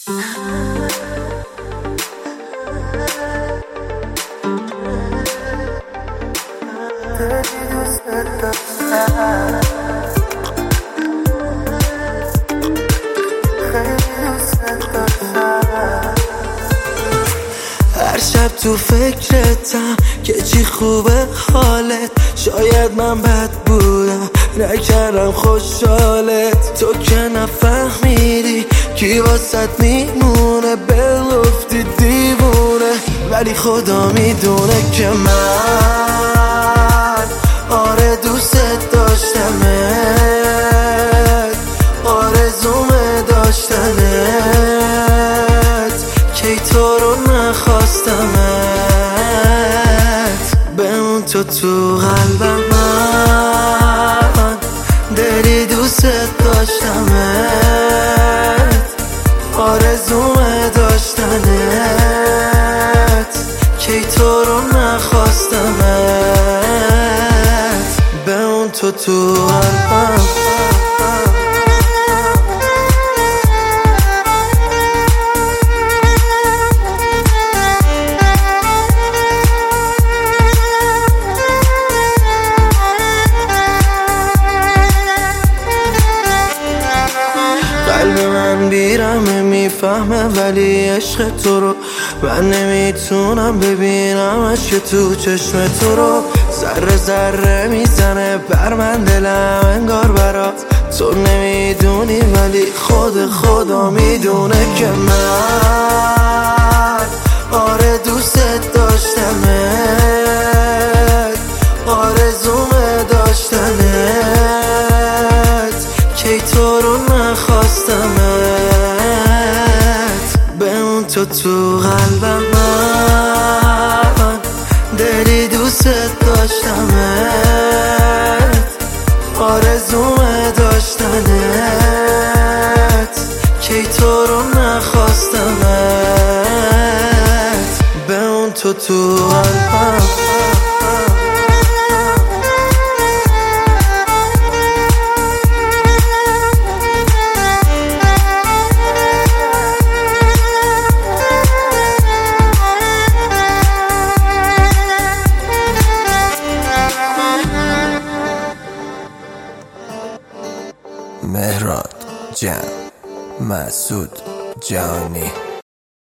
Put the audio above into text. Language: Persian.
هر شب تو فکرتم که چی خوبه حالت. شاید من بد بودم نکردم خوشحالت. تو که نفهمیدی کی واسط میمونه، بگفتی دیوونه، ولی خدا میدونه که من آره دوست داشتمت، آرزومه داشتنت، کی تو رو نخواستمت. بمون تو قلبم، من دلی دوست داشتمت، آرزومه داشتنت، کی تو رو نخواستمت. بمون تو قلبم. قلب من بیرمه میفهمه، ولی عشق تو رو من نمیتونم ببینمش که تو چشم تو رو. ذره ذره میزنه بر من دلم انگار برات. تو نمیدونی ولی خدا میدونه که من آره دوست داشتمت، آرزومه داشتنت، کی تو رو نخواستمت. بمون تو قلبم، من دلی دوست داشتمت، آرزومه داشتنت، کی تو رو نخواستمت. بمون تو قلبم. مهراد جان، مسعود جانی.